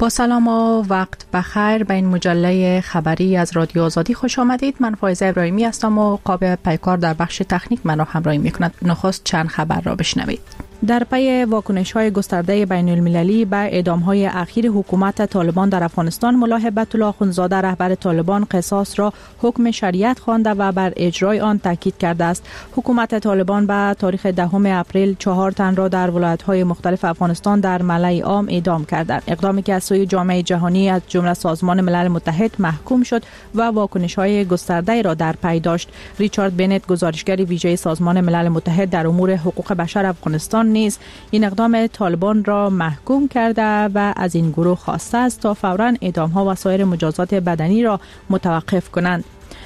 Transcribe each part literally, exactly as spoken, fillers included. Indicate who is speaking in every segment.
Speaker 1: با سلام و وقت بخیر به این مجله خبری از رادیو آزادی خوش آمدید. من فایزه ابراهیمی هستم و قاب پیکار در بخش تکنیک من را همراهی می‌کند. نخست چند خبر را بشنوید. در پی واکنش‌های گسترده بین المللی به اعدام‌های اخیر حکومت طالبان در افغانستان، ملا هیبت الله اخوندزاده رهبر طالبان قصاص را حکم شریعت خوانده و بر اجرای آن تاکید کرده است. حکومت طالبان به تاریخ دهم اپریل چهار تن را در ولایت‌های مختلف افغانستان در ملأ عام اعدام کرد. اقدامی که از سوی جامعه جهانی از جمله سازمان ملل متحد محکوم شد و واکنش‌های گسترده را در پی داشت. ریچارد بنت، گزارشگر ویژه سازمان ملل متحد در امور حقوق بشر افغانستان، نیز این اقدام طالبان را محکوم کرده و از این گروه خواسته است تا فوراً اعدام‌ها و سایر مجازات بدنی را متوقف کنند.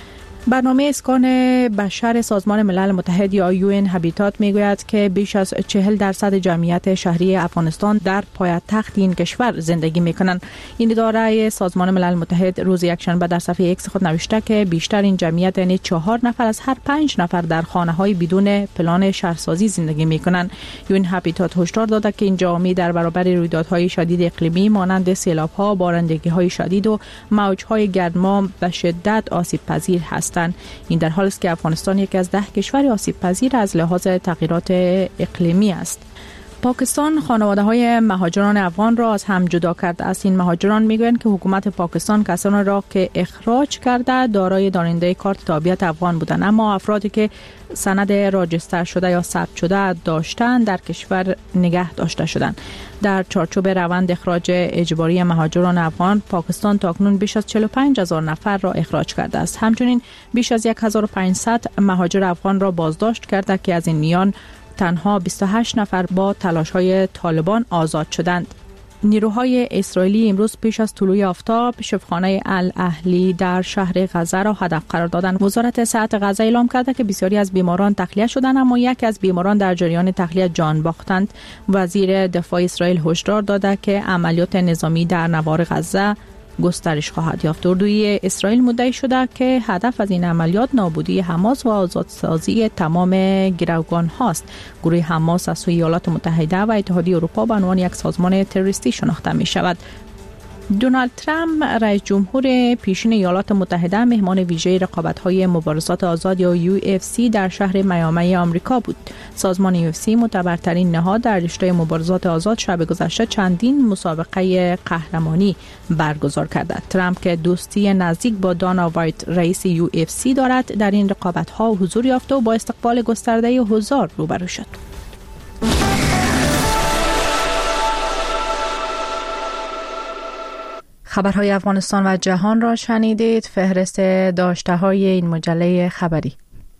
Speaker 1: برنامه اسکان بشر سازمان ملل متحد یا یو ان هابیتات میگوید که بیش از چهل درصد جمعیت شهری افغانستان در پایتخت این کشور زندگی میکنند. این اداره سازمان ملل متحد روز یکشنبه در صفحه ایکس خود نوشته که بیشتر این جمعیت یعنی چهار نفر از هر پنج نفر در خانه‌های بدون پلان شهرسازی زندگی میکنند. یو ان هابیتات هشدار داده که این جامعه در برابر رویدادهای شدید اقلیمی مانند سیلاب‌ها، بارندگی‌های شدید و موج‌های گرما به شدت آسیب پذیر هست. این در حالی است که افغانستان یکی از ده کشور آسیب پذیر از لحاظ تغییرات اقلیمی است. پاکستان خانواده‌های مهاجران افغان را از هم جدا کرده است. این مهاجران میگویند که حکومت پاکستان کسانی را که اخراج کرده دارای دارنده کارت تابعیت افغان بودند، اما افرادی که سند راجستر شده یا ثبت شده داشتند در کشور نگه داشته شدند. در چارچوب روند اخراج اجباری مهاجران افغان، پاکستان تاکنون بیش از چهل و پنج هزار نفر را اخراج کرده است. همچنین بیش از هزار و پانصد مهاجر افغان را بازداشت کرده که از این میان تنها بیست و هشت نفر با تلاش‌های طالبان آزاد شدند. نیروهای اسرائیلی امروز پیش از طلوع آفتاب شفاخانه الاهلی در شهر غزه را هدف قرار دادند. وزارت صحت غزه اعلام کرده که بسیاری از بیماران تخلیه شدند، اما یکی از بیماران در جریان تخلیه جان باختند. وزیر دفاع اسرائیل هشدار داده که عملیات نظامی در نوار غزه گسترش خواهد یافت. اردوی اسرائیل مدعی شده که هدف از این عملیات نابودی حماس و آزادسازی تمام گروگان هاست. گروه حماس از سوی ایالات متحده و اتحادیه اروپا به عنوان یک سازمان تروریستی شناخته می شود. دونالد ترامپ رئیس جمهور پیشین ایالات متحده مهمان ویژه رقابت‌های مبارزات آزاد یا یو اف سی در شهر میامی آمریکا بود. سازمان یو اف سی معتبرترین نهاد در رشته مبارزات آزاد شب گذشته چندین مسابقه قهرمانی برگزار کرده. ترامپ که دوستی نزدیک با دانا وایت رئیس یو اف سی دارد در این رقابت‌ها حضور یافت و با استقبال گسترده حضار روبرو شد. خبرهای افغانستان و جهان را شنیدید. فهرست داشته‌های این مجله خبری.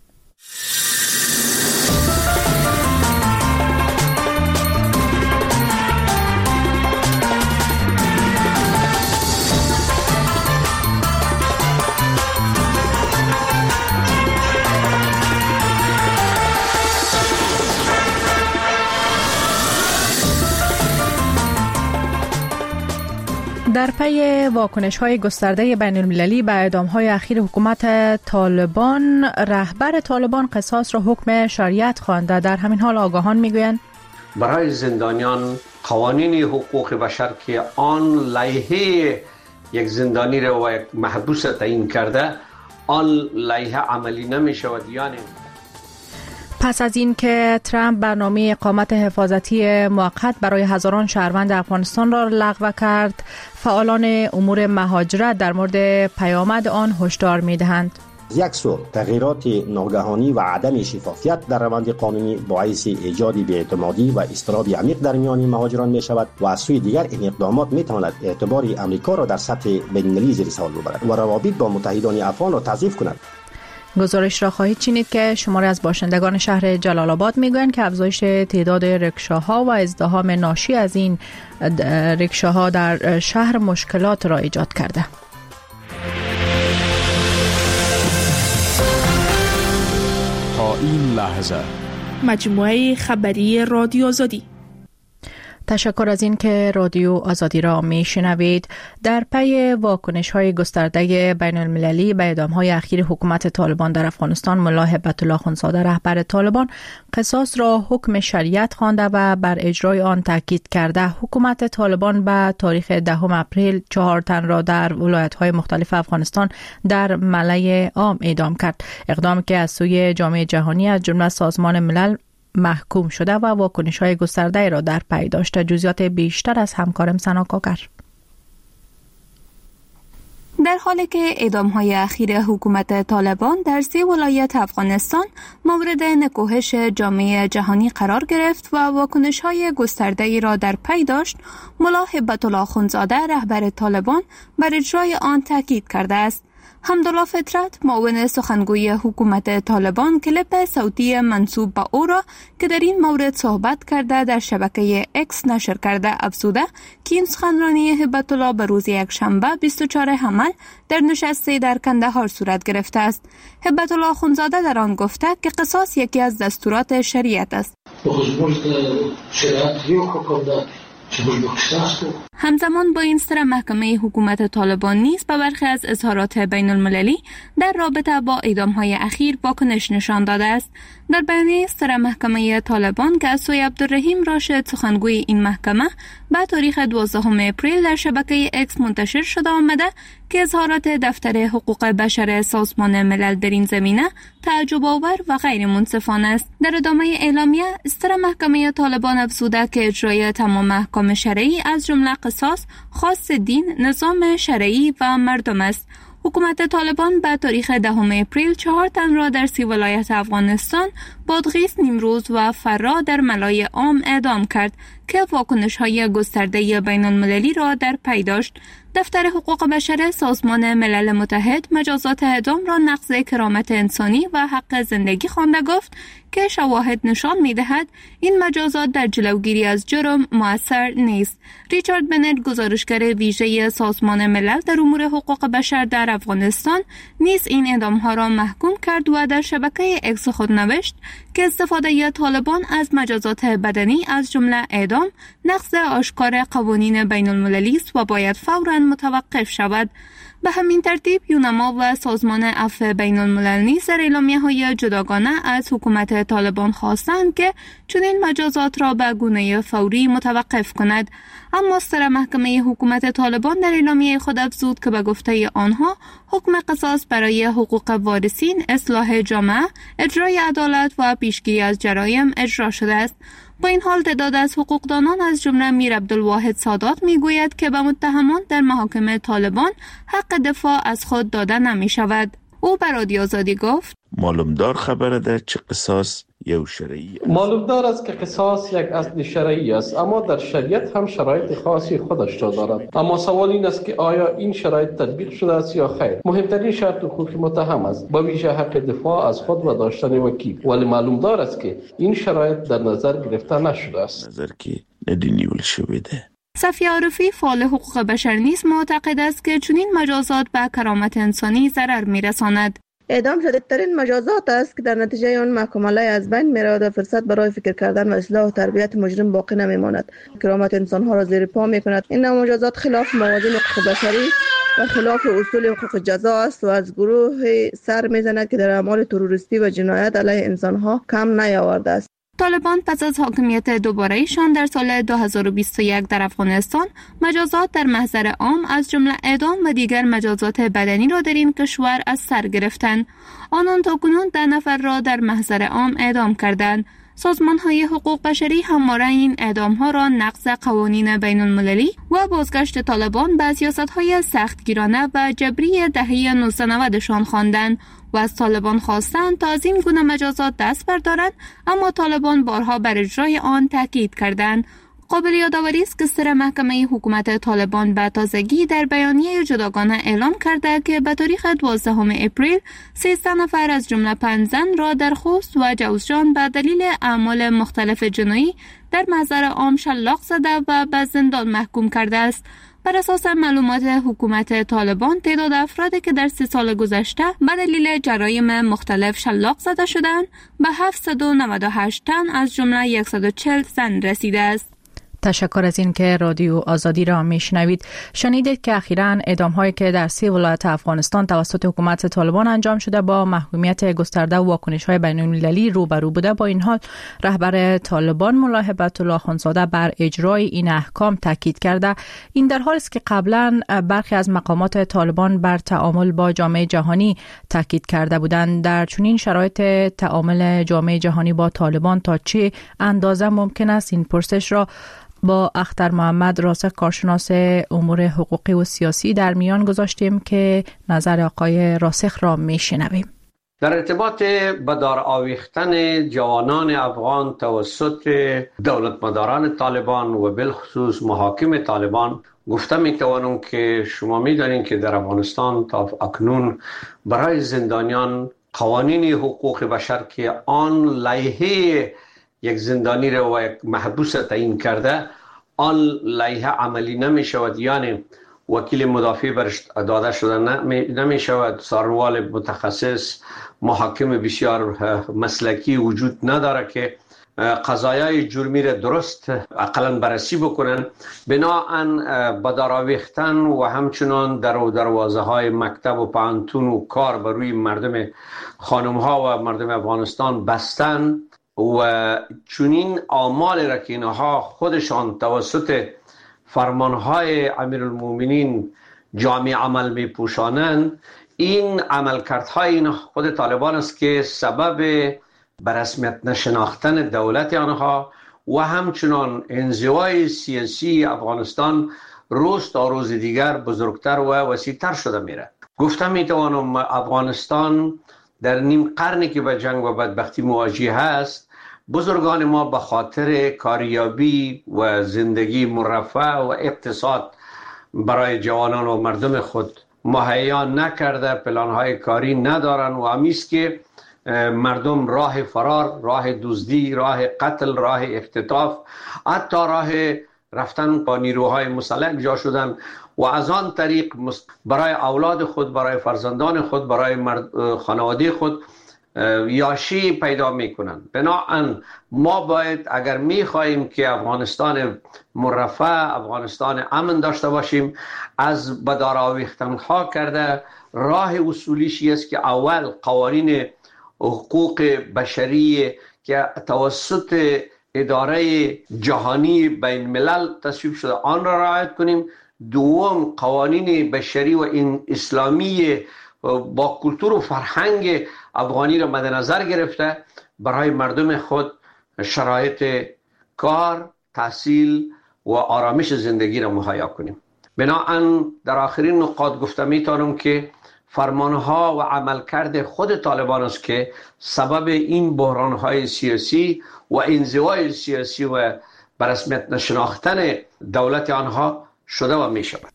Speaker 1: در پی واکنش‌های گسترده بین المللی به اعدام‌های اخیر حکومت طالبان، رهبر طالبان قصاص را حکم شریعت خوانده. در همین حال آگاهان می‌گویند
Speaker 2: برای زندانیان قوانین حقوق بشر که آن لایحه یک زندانی را و یک محبوس تعیین کرده، آن لایحه عملی نمی‌شود. یعنی
Speaker 1: پس از این که ترامپ برنامه اقامت حفاظتی موقت برای هزاران شهروند افغانستان را لغو کرد، فعالان امور مهاجرت در مورد پیامد آن هشدار می‌دهند.
Speaker 3: یک سو تغییرات ناگهانی و عدم شفافیت در روند قانونی باعث ایجاد بی‌اعتمادی و اضطراب عمیق در میان مهاجران می شود و از سوی دیگر این اقدامات می تواند اعتبار امریکا را در سطح بین‌المللی زیر سوال ببرد و روابط با متحدان افغان را تضعیف کند.
Speaker 1: گزارش را خواهید شنید که شماری از باشندگان شهر جلال آباد میگویند که افزایش تعداد رکشاها و ازدحام ناشی از این رکشاها در شهر مشکلات را ایجاد کرده.
Speaker 4: تا این لحظه
Speaker 5: مجموعه خبری رادیو آزادی.
Speaker 1: تشکر از این که رادیو آزادی را می شنوید. در پی واکنش های گسترده بین المللی به اعدام های اخیر حکومت طالبان در افغانستان، ملا هبت الله خونزاده رهبر طالبان قصاص را حکم شریعت خوانده و بر اجرای آن تاکید کرده. حکومت طالبان به تاریخ دهم اپریل چهار تن را در ولایت های مختلف افغانستان در ملأ عام اعدام کرد. اقدامی که از سوی جامعه جهانی از جمله سازمان ملل محکوم شده و واکنش‌های گسترده را در پی داشته. جزئیات بیشتر از همکارم سنا کاکر.
Speaker 4: در حالی که اعدام‌های اخیر حکومت طالبان در سی ولایت افغانستان مورد نکوهش جامعه جهانی قرار گرفت و واکنش‌های گسترده‌ای را در پی داشت، ملا هبت الله خونزاده رهبر طالبان بر اجرای آن تاکید کرده است. حمدالله فطرت، معاون سخنگوی حکومت طالبان، کلیپ صوتی منسوب به او را که در این مورد صحبت کرده در شبکه اکس نشر کرده افزوده که این سخنرانی هبت الله به روز یکشنبه بیست و چهارم حمل در نشستی در کندهار صورت گرفته است. هبت الله خونزاده در آن گفته که قصاص یکی از دستورات شریعت است. همزمان با این سر محکمه حکومت طالبان نیز به برخی از اظهارات بین المللی در رابطه با اعدام‌های اخیر واکنش نشان داده است. در بیانیه سر محکمه طالبان که از سوی عبدالرحیم راشد سخنگوی این محکمه به تاریخ دوازدهم اپریل در شبکه اکس منتشر شده آمده که اظهارات دفتر حقوق بشر سازمان ملل در این زمینه تعجب آور و غیر منصفانه است. در ادامه اعلامیه سر محکمه طالبان افزوده که اجرای تمام احکام شرعی از جمله قصاص خاص دین، نظام شرعی و مردم است. حکومت طالبان به تاریخ دهم اپریل چهار تن را در سی ولایت افغانستان، بادغیس، نیمروز و فرا در ملأ عام اعدام کرد که واکنش‌های گسترده بین المللی را در پی داشت. دفتر حقوق بشر سازمان ملل متحد مجازات اعدام را نقض کرامت انسانی و حق زندگی خوانده گفت که شواهد نشان می‌دهد این مجازات در جلوگیری از جرم مؤثر نیست. ریچارد بنت، گزارشگر ویژه سازمان ملل در امور حقوق بشر در افغانستان، نیز این اعدام‌ها را محکوم کرد و در شبکه اکس خود نوشت که استفاده طالبان از مجازات بدنی از جمله اعدام نقض آشکار قوانین بین المللی است و باید فوراً متوقف شود. به همین ترتیب یونما و سازمان عفو بین الملل نیز در اعلامیه‌های جداگانه از حکومت طالبان خواستند که چنین مجازات را به گونه فوری متوقف کند. اما سر محکمه حکومت طالبان در اعلامیه خود افزود که به گفته آنها حکم قصاص برای حقوق وارثین، اصلاح جامعه، اجرای عدالت و پیشگیری از جرایم اجرا شده است. با این حال تعداد از حقوقدانان از جمله میر عبدالواحد سادات میگوید که به متهمان در محاکم طالبان حق دفاع از خود داده نمی شود. او به رادیو آزادی گفت:
Speaker 5: معلومدار خبره ده چه قصاص یو شرعی است.
Speaker 2: معلومدار است که قصاص یک اصل شرعی است، اما در شریعت هم شرایط خاصی خودش را دارد. اما سوال این است که آیا این شرایط تطبیق شده است یا خیر. مهمترین شرط حقوقی متهم است، با ویژه حق دفاع از خود و داشتن وکیل، ولی معلومدار است که این شرایط در نظر گرفته نشده است.
Speaker 5: نظر که ندینیول شده.
Speaker 4: صفیه عارفی، فعال حقوق بشر نیز معتقد است که چنین مجازات به کرامت انسانی ضرر می‌رساند.
Speaker 6: اعدام شدیدترین مجازات است که در نتیجه آن محکوم‌های از بین می‌رود و فرصت برای فکر کردن و اصلاح و تربیت مجرم باقی نمی‌ماند. کرامت انسان‌ها را زیر پا می‌کند. این نوع مجازات خلاف موازین حقوق بشری و خلاف اصول حقوق جزا است و از گروه سر می‌زند که در اعمال تروریستی و جنایت علیه انسان‌ها کم نیاورده است.
Speaker 4: طالبان پس از حاکمیت دوباره‌ایشان در سال دو هزار و بیست و یک در افغانستان مجازات در محضر عام از جمله اعدام و دیگر مجازات بدنی را در این کشور از سر گرفتند. آنان تاکنون ده نفر را در محضر عام اعدام کردند. سازمان‌های حقوق بشری همواره این اعدام‌ها را نقض قوانین بین المللی و بازگشت طالبان به سیاست‌های سختگیرانه و جبری دهه نوزده نودشان خواندند و از طالبان خواستند تا از این گونه مجازات دست بردارند، اما طالبان بارها بر اجرای آن تاکید کردند. قابل یادآوری است که سر محکمه حکومت طالبان به تازگی در بیانیه جداگانه اعلام کرده که به تاریخ دوازدهم اپریل سیزده نفر از جمله پنج زن را در خوست و جوزجان به دلیل اعمال مختلف جنایی در محضر عام شلاق زده و به زندان محکوم کرده است. بر اساس معلومات حکومت طالبان تعداد افرادی که در سه سال گذشته به دلیل جرایم مختلف شلاق زده شدند به هفتصد و نود و هشت تن از جمله صد و چهل زن رسیده است.
Speaker 1: تشکر از این که رادیو آزادی را میشنوید. شنیدید که اخیراً اعدام‌هایی که در سه ولایت افغانستان توسط حکومت طالبان انجام شده با محکومیت گسترده و واکنش‌های بین‌المللی روبرو بوده. با این حال رهبر طالبان ملا هیبت الله اخوندزاده بر اجرای این احکام تاکید کرده. این در حالی است که قبلاً برخی از مقامات طالبان بر تعامل با جامعه جهانی تاکید کرده بودند. در چنین شرایط تعامل جامعه جهانی با طالبان تا چه اندازه ممکن است؟ این پرسش را با اختر محمد راسخ، کارشناس امور حقوقی و سیاسی در میان گذاشتیم که نظر آقای راسخ را میشنویم.
Speaker 2: در ارتباط به دار آویختن جوانان افغان توسط دولتمداران طالبان و بالخصوص محاکم طالبان گفته میتوانم که شما میدانید که در افغانستان تا اکنون برای زندانیان قوانین حقوق بشر که آن لایحه یک زندانی را و یک محبوس تعیین کرده آن لایحه عملی نمی شود، یعنی وکیل مدافع برش داده شده نمی شود، سروال متخصص، محاکم بسیار مسلکی وجود نداره که قضایای جرمی را درست اقلا بررسی بکنن. بناهن به دار آویختن و همچنان در و دروازه های مکتب و پانتون و کار بر روی مردم خانم ها و مردم افغانستان بستن و چنین اعمال را که اینها خودشان توسط فرمانهای امیرالمومنین جامع عمل می پوشانند، این عملکردهای این خود طالبان است که سبب به رسمیت نشناختن دولت آنها و همچنان انزوای سیاسی افغانستان روز تا روز دیگر بزرگتر و وسیع‌تر شده میره. گفتم میتوانم افغانستان در نیم قرنی که به جنگ و بدبختی مواجه هست، بزرگان ما به خاطر کاریابی و زندگی مرفه و اقتصاد برای جوانان و مردم خود مهیا نکرده، پلانهای کاری ندارن و همیست که مردم راه فرار، راه دزدی، راه قتل، راه اختطاف، حتی راه رفتن با نیروهای مسلح جا شدن و از آن طریق برای اولاد خود، برای فرزندان خود، برای خانواده خود یاشی پیدا میکنن. بنابراین ما باید اگر میخواهیم که افغانستان مرفه، افغانستان امن داشته باشیم، از به دار آویختن ها کرده راه اصولیشی است که اول قوانین حقوق بشری که توسط اداره جهانی بین الملل تصویب شده آن را رعایت کنیم. دوم قوانین بشری و این اسلامی با کلتور و فرهنگ افغانی را مد نظر گرفته برای مردم خود شرایط کار، تحصیل و آرامش زندگی را مهیا کنیم. بنابراین در آخرین نقاط گفته میتونم که فرمانها و عملکرد خود طالبان است که سبب این بحرانهای سیاسی و انزوای سیاسی و به رسمیت نشناختن دولت آنها شده و می شود.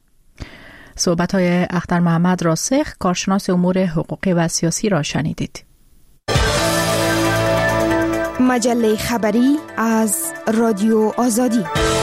Speaker 1: صحبت‌های اختر محمد راسخ، کارشناس امور حقوقی و سیاسی را شنیدید.
Speaker 7: مجله خبری از رادیو آزادی.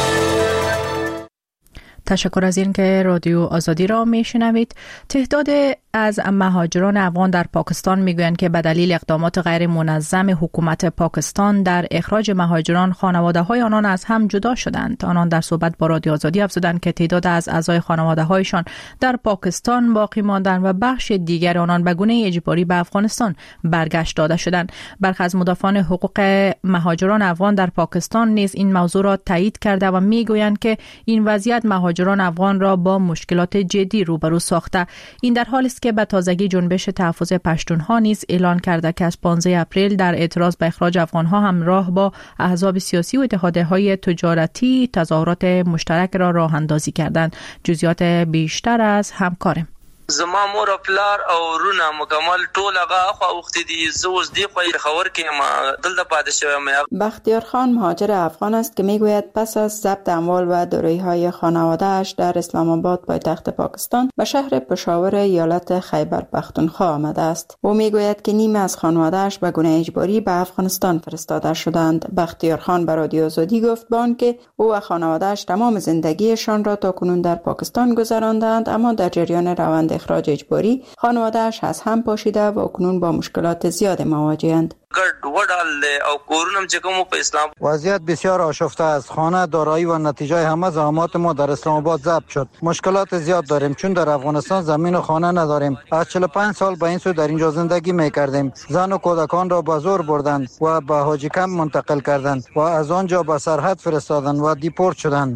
Speaker 1: تشکر از این که رادیو آزادی را میشنوید. تعداد از مهاجران افغان در پاکستان میگویند که به دلیل اقدامات غیر منظم حکومت پاکستان در اخراج مهاجران، خانواده های آنان از هم جدا شدند. آنان در صحبت با رادیو آزادی افزودند که تعداد از اعضای خانواده هایشان در پاکستان باقی ماندند و بخش دیگر آنان به گونه اجباری به افغانستان برگشت داده شدند. برخی از مدافعان حقوق مهاجران افغان در پاکستان نیز این موضوع را تایید کرده و میگویند که این وضعیت مهاجران افغان را با مشکلات جدی روبرو ساخته. این در حالی است که به تازگی جنبش تحفظ پشتونها نیز اعلان کرده که از پانزده اپریل در اعتراض به اخراج افغانها همراه با احزاب سیاسی و اتحادیه‌های تجارتی تظاهرات مشترک را راه اندازی کردند. جزئیات بیشتر از همکارم.
Speaker 8: زما مور او پلار او رونه مکمل ټول هغه خو وخت دي زوز دی خو خبر کې ما دلته پاتې شوم.
Speaker 9: بختیار خان مهاجر افغان است که میگوید پس از ضبط اموال و دارایی‌های خانواده‌اش در اسلام آباد پایتخت پاکستان به شهر پشاور ایالت خیبر پختونخوا آمده است. او میگوید که نیمه از خانواده‌اش به گونه اجباری به افغانستان فرستاده شدند. بختیار خان به رادیو آزادی گفت با آنکه او و خانواده‌اش تمام زندگیشان را تاکنون در پاکستان گذراندند، اما در جریان روند اخراج اجباری خانواده‌اش از هم پاشیده و اکنون با مشکلات زیاد مواجه‌اند.
Speaker 8: ګډ وډال او کورونم چې کوم په اسلام
Speaker 10: وضعیت بسیار آشفته است. خانه، دارایی و نتیجه همه زحمات ما در اسلام آباد ضبط شد. مشکلات زیاد داریم چون در افغانستان زمین و خانه نداریم. از چهل و پنج سال به این سو در اینجا زندگی می‌کردیم. زن و کودکان را به زور بردند و به حاجی کمپ منتقل کردند و از آنجا به سرحد فرستادند و دیپورت شدند.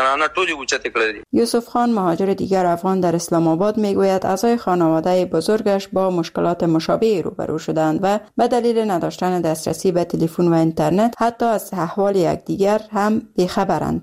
Speaker 9: یوسف خان مهاجر دیگر افغان در اسلام آباد میگوید اعضای خانواده بزرگش با مشکلات مشابه روبرو شدند و به دلیل نداشتن دسترسی به تلفن و اینترنت حتی از احوال یکدیگر هم بیخبرند.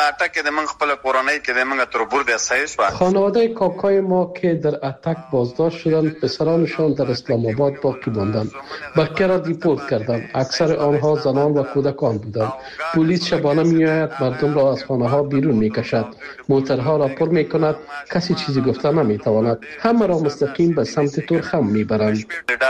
Speaker 11: خانواده کاکای ما که در اتک بازداشت شدند پسرانشان در اسلام آباد باقی ماندند. بقیه را دیپورت کردند. اکثر آنها زنان و کودکان بودند. پلیس شبانه میآید مردم را از خانه ها بیرون میکشد. موترها را پر میکند. کسی چیزی گفته نمیتواند. همه را مستقیم به سمت تورخم میبرند.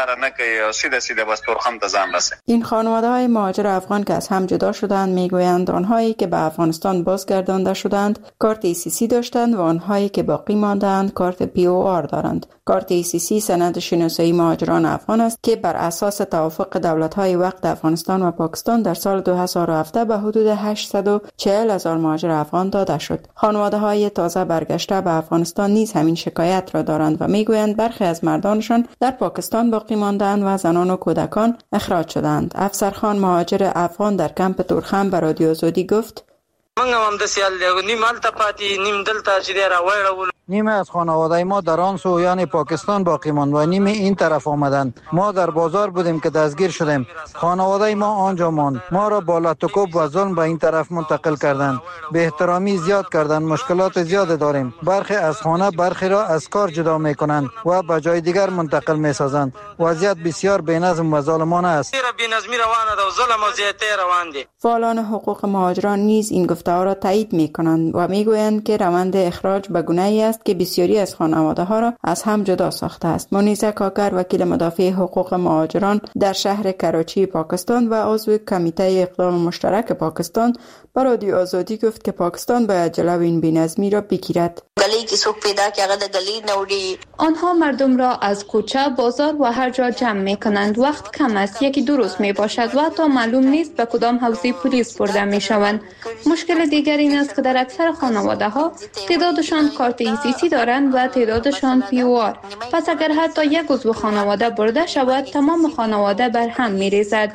Speaker 9: این خانواده های مهاجر افغان که از هم جدا شدند میگویند آنهایی که به افغانستان بازگردانده شدند کارت ای سی سی داشتند و آنهایی که باقی ماندند کارت پی او آر دارند. کارت ای سی سی سند شناسایی مهاجران افغان است که بر اساس توافق دولت‌های وقت افغانستان و پاکستان در سال دو هزار و هفت به حدود هشتصد و چهل هزار مهاجر افغان داده شد. خانواده‌های تازه برگشته به افغانستان نیز همین شکایت را دارند و میگویند برخی از مردانشان در پاکستان باقی ماندند و زنان و کودکان اخراج شدند. افسرخان مهاجر افغان در کمپ تورخم به رادیو آزادی گفت:
Speaker 8: منګ هم د سیال نیم الته پاتې نیم دلته چې دی راوړل.
Speaker 10: نیمه از خانواده ما در آن سو یعنی پاکستان باقی ماند و نیمه این طرف آمدند. ما در بازار بودیم که دستگیر شدیم. خانواده ما آنجا ماند. ما را با لطکوب و ظلم به این طرف منتقل کردند. به احترامی زیاد کردند. مشکلات زیاد داریم. برخی از خانه برخی را از کار جدا میکنند و به جای دیگر منتقل میسازند. وضعیت بسیار بی‌نظم و ظالمانه است.
Speaker 8: بی‌نظمی روانه ده و ظلم و زیاتی روان دي.
Speaker 9: فعالان حقوق مهاجران نیز این گفته‌ها را تایید میکنند و میگویند که روند اخراج به گونه‌ای است که بسیاری از خانواده‌ها را از هم جدا ساخته است. منیزه کاکر وکیل مدافع حقوق مهاجران در شهر کراچی پاکستان و عضو کمیته اقدام مشترک پاکستان با رادیو آزادی گفت که پاکستان باید جلوی این بی‌نظمی را بگیرد.
Speaker 12: گلی کی سوق پیدا که هغه د گلی نوړي.
Speaker 4: آنها مردم را از کوچه، بازار و هر جا جمع می کنند. وقت کم است، یکی دو روز می باشد و تا معلوم نیست به کدام حوزه پلیس برده می شوند. مشکل دیگر این است که در اکثر خانواده ها تعدادشان کارت ای سی سی دارند و تعدادشان پی او آر. پس اگر حتی یک عضو خانواده برده شود تمام خانواده بر هم می ریزد.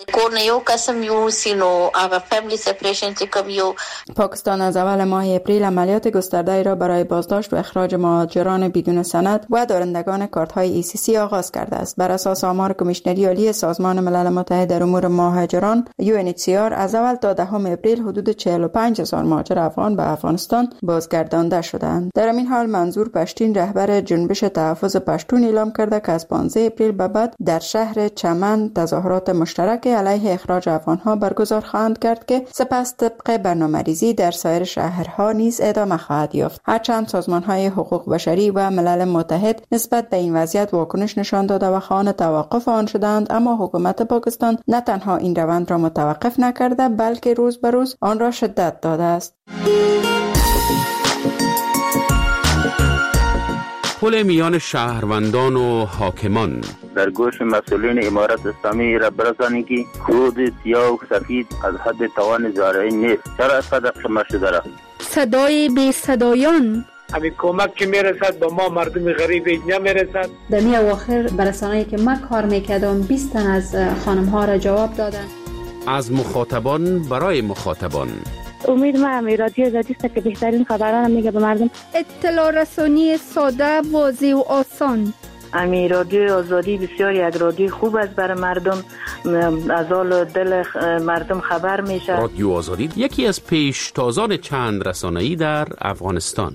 Speaker 9: پاکستان از اول ماه اپریل عملیات گسترده را برای بازداشت و اخراج مهاجران بدون سند و دارندگان کارت‌های ای سی سی آغاز کرده است. بر اساس آمار کمیشنری عالی سازمان ملل متحد در امور مهاجران یو ان اچ سی آر از اول تا دهم اپریل حدود چهل و پنج هزار مهاجر افغان به افغانستان بازگردانده شدند. در این حال منظور پشتین رهبر جنبش تحفظ پشتون اعلام کرده که از پانزده اپریل به بعد در شهر چمن تظاهرات مشترک علیه اخراج افغان‌ها برگزار خواهند کرد که سپس طبق برنامه‌ریزی در سایر شهرها نیز ادامه خواهد یافت. هرچند سازمان‌های حقوق بشری و ملل متحد نسبت به این وضعیت واکنش نشان داده و خواهان توقف آن شدند، اما حکومت پاکستان نه تنها این روند را متوقف نکرده بلکه روز به روز آن را شدت داده است.
Speaker 13: پل میان شهروندان و حاکمان
Speaker 14: در گوش مسئولین امارت اسلامی را برسانی که خود سیاه و سفید از حد توان زارعی نیست. چرا از قدر شما شده را
Speaker 15: صدای بی صدایان
Speaker 16: همین کمک که میرسد به ما مردم غریب نمیرسد.
Speaker 17: در می اواخر برسانه‌ای که من کار میکردم بیست تن از خانم ها را جواب دادن.
Speaker 13: از مخاطبان برای مخاطبان.
Speaker 18: امید ما هم رادیو آزادی است که بهترین خبران میگه به مردم.
Speaker 15: اطلاع رسانی ساده، واضح و آسان.
Speaker 19: امی رادیو آزادی بسیار یک رادیو خوب است برای مردم، از حال دل مردم خبر میشه.
Speaker 13: رادیو آزادی یکی از پیشتازان چند رسانه‌ای در افغانستان.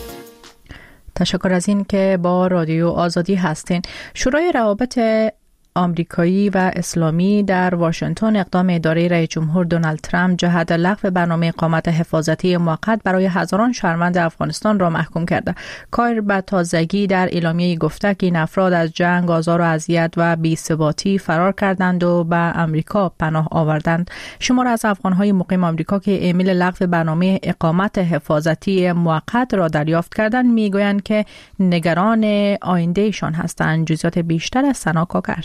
Speaker 1: تشکر از این که با رادیو آزادی هستین. شورای روابط آمریکایی و اسلامی در واشنگتن اقدام اداره رئیس جمهور دونالد ترامپ جهت لغو برنامه اقامت حفاظتی موقت برای هزاران شهروند افغانستان را محکوم کرده. کایر به تازگی در اعلامیه گفته که این افراد از جنگ، آزار و اذیت و بی‌ثباتی فرار کردند و به آمریکا پناه آوردند. شمار از افغان‌های مقیم آمریکا که ایمیل لغو برنامه اقامت حفاظتی موقت را دریافت کردند میگویند که نگران آیندهشان هستند. جزئیات بیشتر از سنا کاکر.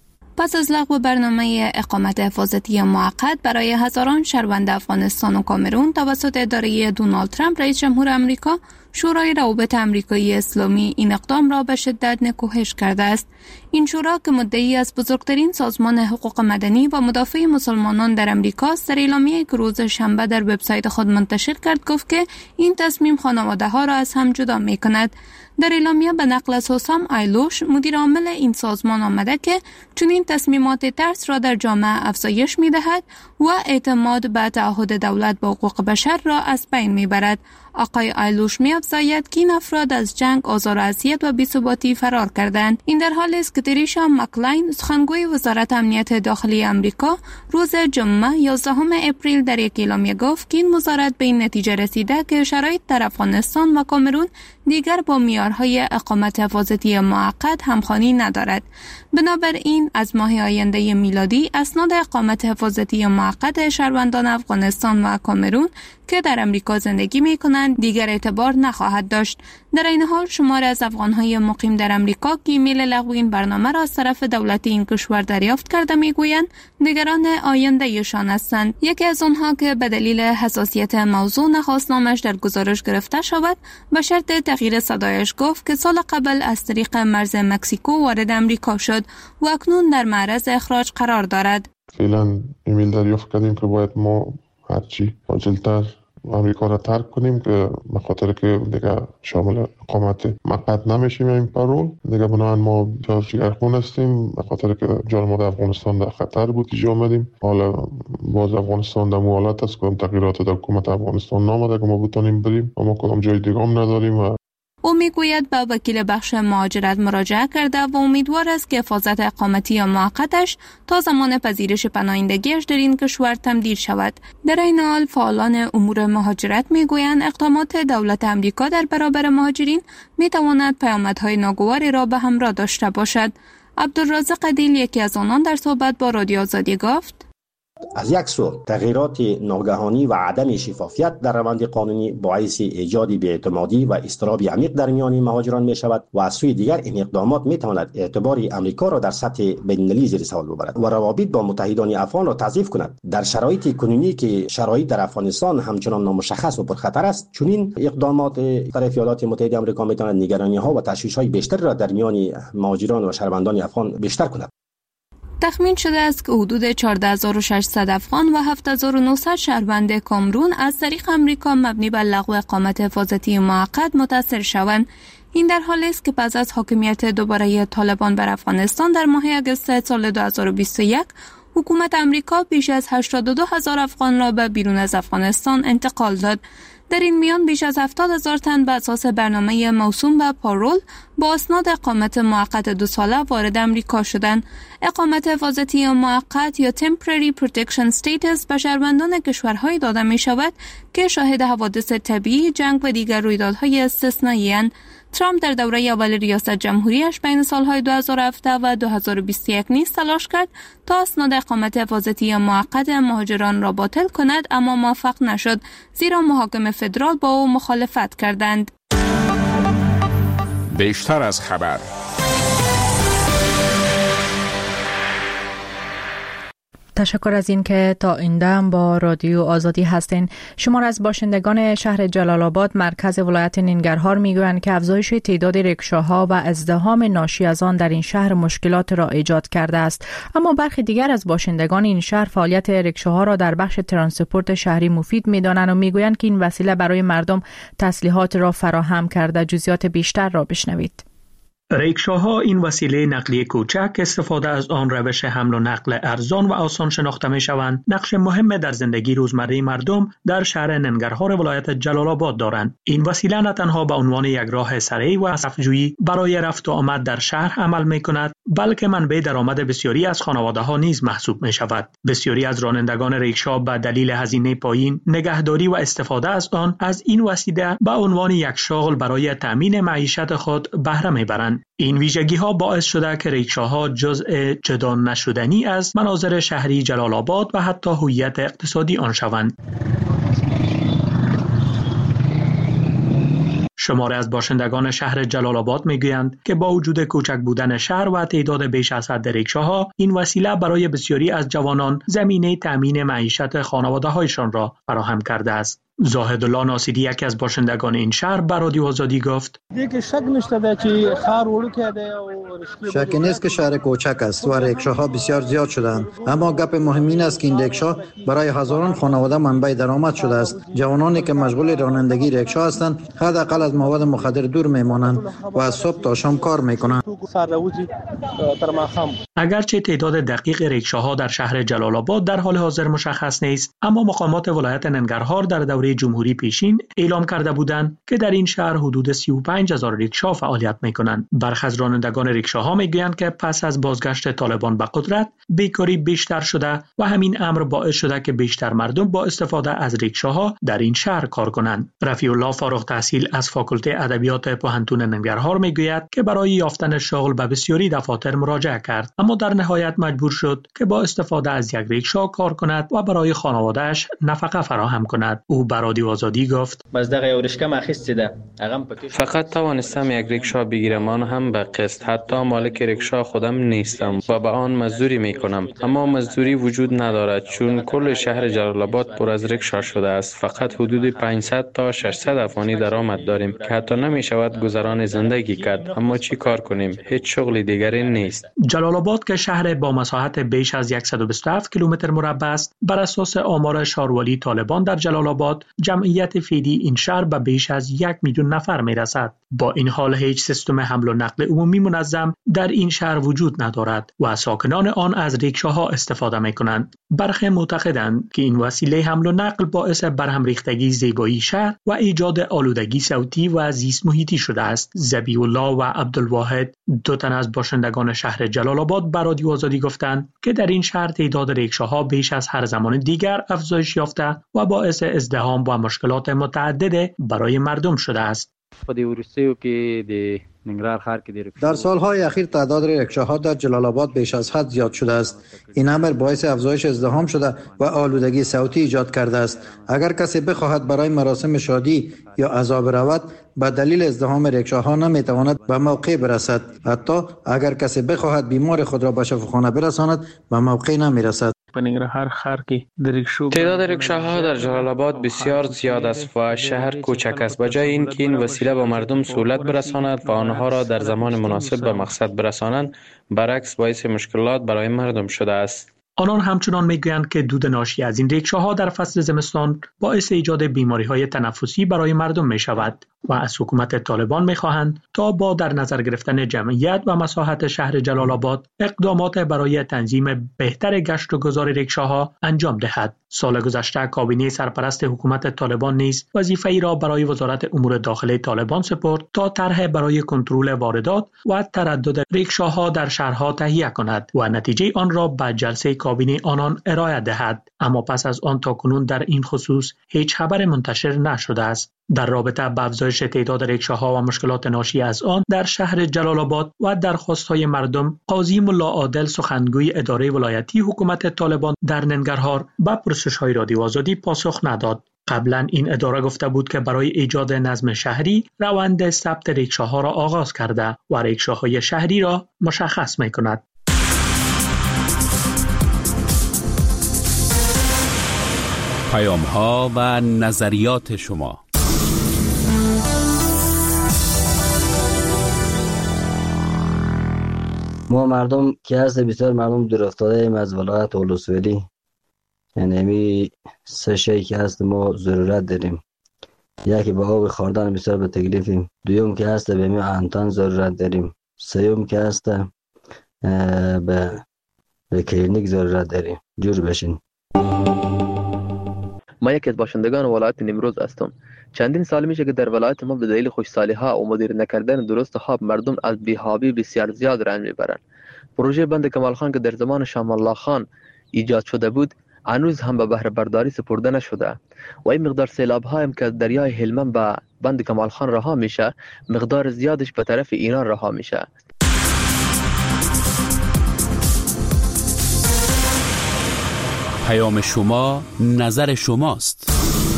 Speaker 4: پس از لغو برنامه اقامت حفاظتی موقت برای هزاران شهروند افغانستان و کامرون توسط اداره دونالد ترامپ رئیس جمهور آمریکا، شورای روابط آمریکایی اسلامی این اقدام را به شدت نکوهش کرده است. این شورا که مدعی از بزرگترین سازمان حقوق مدنی و مدافع مسلمانان در امریکا در اعلامیه‌ای که روز شنبه در وبسایت خود منتشر کرد گفت که این تصمیم خانواده‌ها را از هم جدا می‌کند. در اعلامیه به نقل از حسام ایلوش، مدیر عامل این سازمان آمده که چنین تصمیمات ترس را در جامعه افزایش می‌دهد و اعتماد به تعهد دولت به حقوق بشر را از بین می‌برد. آقای ایلوش می‌افزاید که این افراد از جنگ، آزار و اذیت و بی‌ثباتی فرار کردند. این در حالی است که تریشا مکلاین، سخنگوی وزارت امنیت داخلی آمریکا، روز جمعه یازدهم اپریل در یک اعلامیه گفت که این وزارت به این نتیجه رسیده که شرایط در افغانستان و کامرون دیگر با معیارهای اقامت حفاظتی موقت همخوانی ندارد. بنابراین از ماه آینده میلادی اسناد اقامت حفاظتی موقت شهروندان افغانستان و کامرون که در امریکا زندگی می کنند دیگر اعتبار نخواهد داشت. در این حال شمار از افغانهای مقیم در امریکا که ایمیل لغو این برنامه را از طرف دولت این کشور دریافت کرده میگویند نگران آیندهشان هستند. یکی از آنها که به دلیل حساسیت موضوع نخواست نامش در گزارش گرفته شود به شرط تغییر صدایش گفت که سال قبل از طریق مرز مکزیکو وارد امریکا شد و اکنون در معرض اخراج قرار دارد.
Speaker 20: فعلا ایمیل دریافت کردیم که باید ما هرچی عاجل‌تر امریکا را ترک کنیم که به خاطر که دیگه شامل اقامت موقت نمیشیم یا این پرول دیگه بنابراین ما جگرخون هستیم به خاطر که جان ما در افغانستان در خطر بود اینجا آمدیم. حالا باز افغانستان در حالت است که تغییرات در حکومت افغانستان نامده که ما بتونیم بریم اما کدام جای دیگه هم نداریم. و
Speaker 4: او میگوید به وکیل بخش مهاجرت مراجعه کرده و امیدوار است که حفاظت اقامتی موقتش تا زمان پذیرش پناهندگیش در این کشور تمدید شود. در این حال فعالان امور مهاجرت میگویند اقدامات دولت امریکا در برابر مهاجرین میتواند پیامدهای ناگواری را به همراه داشته باشد. عبدالرازق دیل یکی از آنان در صحبت با رادیو آزادی گفت:
Speaker 3: از یک سو تغییرات ناگهانی و عدم شفافیت در روند قانونی باعث ایجاد بی‌اعتمادی و اضطراب عمیق در میان مهاجران می شود و از سوی دیگر این اقدامات می تواند اعتبار امریکا را در سطح بین‌المللی زیر سوال ببرد و روابط با متحدان افغان را تضعیف کند. در شرایط کنونی که شرایط در افغانستان همچنان نامشخص و پرخطر است، چنین اقدامات طرف ایالات متحده آمریکا می تواند نگرانی ها و تشویش های بیشتر را در میان مهاجران و شهروندان افغان بیشتر کند.
Speaker 4: تخمین شده است که حدود چهارده هزار و ششصد افغان و هفت هزار و نهصد شهروند کامرون از طریق امریکا مبنی بر لغو اقامت حفاظتی موقت متاثر شوند. این در حالی است که پس از حاکمیت دوباره طالبان بر افغانستان در ماه اگست سال دو هزار و بیست و یک حکومت امریکا بیش از هشتاد و دو هزار افغان را به بیرون از افغانستان انتقال داد. در این میان بیش از هفتاد هزار تن به اساس برنامه موسوم به پارول با اسناد اقامت موقت دو ساله وارد امریکا شدند. اقامت حفاظتی موقت یا Temporary Protection Status به شهروندان کشورهای داده می شود که شاهد حوادث طبیعی، جنگ و دیگر رویدادهای استثنایی اند. ترامپ در دوره اول ریاست جمهوریش بین سالهای دو هزار و هفده و دو هزار و بیست و یک نیز تلاش کرد تا اسناد اقامت حفاظتی موقت مهاجران را باطل کند اما موفق نشد زیرا محاکم فدرال با او مخالفت کردند.
Speaker 21: بیشتر از خبر
Speaker 1: تشکر از این که تا این دم با رادیو آزادی هستین. شمار از باشندگان شهر جلال آباد مرکز ولایت ننگرهار میگویند که افزایش تعداد رکشاها و ازدحام ناشی از آن در این شهر مشکلات را ایجاد کرده است. اما برخی دیگر از باشندگان این شهر فعالیت رکشاها را در بخش ترانسپورت شهری مفید میدانند و میگویند که این وسیله برای مردم تسلیحات را فراهم کرده. جزئیات بیشتر را بشنوید.
Speaker 22: ریکشاها این وسیله نقلیه کوچک استفاده از آن روش حمل و نقل ارزان و آسان شناخته می شوند. نقش مهم در زندگی روزمره مردم در شهر ننگرهار ولایت جلال آباد دارند. این وسیله نه تنها به عنوان یک راه سریع و صفجویی برای رفت و آمد در شهر عمل می کند، بلکه منبع درآمد بسیاری از خانواده‌ها نیز محسوب می‌شود. بسیاری از رانندگان ریکشا به دلیل هزینه پایین، نگهداری و استفاده از آن از این وسیله به عنوان یک شغل برای تامین معیشت خود بهره می‌برند. این ویژگی‌ها باعث شده که ریکشاها جزء جدا نشدنی از مناظر شهری جلال آباد و حتی هویت اقتصادی آن شوند. شماره از باشندگان شهر جلال آباد میگویند که با وجود کوچک بودن شهر و تعداد بیش از حد ریکشاها، این وسیله برای بسیاری از جوانان زمینه تامین معیشت خانواده‌هایشان را فراهم کرده است. زاهد الله ناصری یکی از باشندگان این شهر به رادیو آزادی گفت:
Speaker 5: دیگه شک نشته که خار ورو کرده و
Speaker 10: شک نیست که شهر کوچک است و ریکشاها بسیار زیاد شدند، اما گپ مهم این است که این ریکشا برای هزاران خانواده منبع درآمد شده است. جوانانی که مشغول رانندگی ریکشا هستند حداقل از مواد مخدر دور میمانند و از صبح تا شام کار میکنند.
Speaker 22: اگرچه تعداد دقیق ریکشاها در شهر جلال آباد در حال حاضر مشخص نیست، اما مقامات ولایت ننگرهار در دوره جمهوری پیشین اعلام کرده بودند که در این شهر حدود سی و پنج هزار ریکشا فعالیت میکنند. برخی از رانندگان ریکشاها میگویند که پس از بازگشت طالبان به قدرت بیکاری بیشتر شده و همین امر باعث شده که بیشتر مردم با استفاده از ریکشاها در این شهر کار کنند. رفیع الله فارغ التحصیل از فاکولته ادبیات پوهنتون ننگرهار میگوید که برای یافتن شغل به بسیاری دفاتر مراجعه کرد، اما در نهایت مجبور شد که با استفاده از یک ریکشا کار کند و برای خانواده‌اش نفقه فراهم کند. او به رادیو آزادی گفت:
Speaker 21: فقط توانستم یک ریکشا بگیرم، آن هم به قسط. حتی مالک ریکشا خودم نیستم و به آن مزدوری میکنم، اما مزدوری وجود ندارد چون کل شهر جلال آباد پر از ریکشا شده است. فقط حدود پانصد تا ششصد افغانی درآمد داریم که حتی نمیشود گذران زندگی کرد. اما چی کار کنیم؟ هیچ شغل دیگری نیست.
Speaker 22: جلال آباد که شهر با مساحت بیش از صد و بیست و هفت کیلومتر مربع است، بر اساس آمار شاروالی طالبان در جلال آباد جمعیت فعلی این شهر به بیش از یک میلیون نفر میرسد. با این حال هیچ سیستم حمل و نقل عمومی منظم در این شهر وجود ندارد و ساکنان آن از ریکشاها استفاده میکنند. برخی معتقدند که این وسیله حمل و نقل باعث برهم ریختگی زیبایی شهر و ایجاد آلودگی صوتی و زیست محیطی شده است. ذبیح الله و عبدالواحد، دو تن از باشندگان شهر جلال آباد، به رادیو آزادی گفتند که در این شهر تعداد ریکشاها بیش از هر زمان دیگر افزایش یافته و باعث ازدحام و مشکلات متعدد برای مردم شده است.
Speaker 10: در سالهای اخیر تعداد ریکشاها در جلال آباد بیش از حد زیاد شده است. این امر باعث افزایش ازدحام شده و آلودگی صوتی ایجاد کرده است. اگر کسی بخواهد برای مراسم شادی یا عزا برود، به دلیل ازدحام ریکشاها نمیتواند به موقع برسد. حتی اگر کسی بخواهد بیمار خود را به شفاخانه برساند، به موقع نمیرسد.
Speaker 21: تعداد ریکشاها در جلال آباد بسیار زیاد است و شهر کوچک است. بجای اینکه این وسیله به مردم سهولت برساند و آنها را در زمان مناسب به مقصد برسانند، برعکس باعث مشکلات برای مردم شده است.
Speaker 22: آنان همچنان میگویند که دود ناشی از این ریکشاها در فصل زمستان باعث ایجاد بیماری‌های تنفسی برای مردم می شود و از حکومت طالبان می‌خواهند تا با در نظر گرفتن جمعیت و مساحت شهر جلال آباد اقدامات برای تنظیم بهتر گشت و گذار ریکشاها انجام دهد. سال گذشته کابینه سرپرست حکومت طالبان نیز وظیفه‌ای را برای وزارت امور داخله طالبان سپرد تا طرح برای کنترل واردات و تردد ریکشاها در شهرها تهیه کند و نتیجه آن را به جلسه کابینه آنان ارائه دهد. اما پس از آن تاکنون در این خصوص هیچ خبر منتشر نشده است. در رابطه با افزایش تعداد ریکشاها و مشکلات ناشی از آن در شهر جلال آباد و درخواست‌های مردم، قاضی ملا عادل سخنگوی اداره ولایتی حکومت طالبان در ننگرهار به پرسش‌های رادیو آزادی پاسخ نداد. قبلا این اداره گفته بود که برای ایجاد نظم شهری روند ثبت ریکشاها را آغاز کرده و ریکشاهای شهری را مشخص می‌کند.
Speaker 13: پیام‌ها و نظریات شما.
Speaker 23: ما مردم که هست بسیار مردم دور افتاده ایم از ولایت اولوسویلی، یعنی می سه شی که هست ما ضرورت داریم. یکی به آب خوردن بسیار به تکلیفیم، دوم که هست به می انتان ضرورت داریم، سوم که هست به به کلینیک ضرورت داریم. جور بشین.
Speaker 24: ما یکی از باشندگان ولایت نیمروز هستم. چندین سال میشه که در ولایت ما به دلیل خوشسالی ها و مدیر نکردن درست خواب مردم از بی‌حابی بسیار زیاد رنج میبرند. پروژه بند کمال خان که در زمان شام الله خان ایجاد شده بود هنوز هم به بهره برداری سپرده نشده و این مقدار سیلاب هایم که دریای هلمند به بند کمال خان رها میشه مقدار زیادش به طرف ایران رها میشه.
Speaker 13: پیام شما نظر شماست.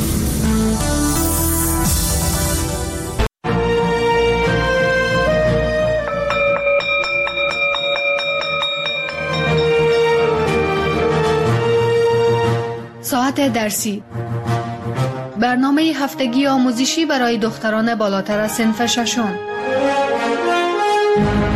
Speaker 2: ساعت درسی، برنامه هفتگی آموزشی برای دختران بالاتر از صنف ششم.